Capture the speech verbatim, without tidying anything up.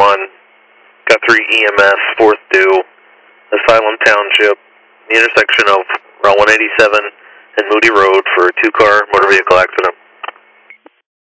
one. Got three E M S, fourth due, Asylum Township, the intersection of Route one eighty-seven and Moody Road for a two-car motor vehicle accident.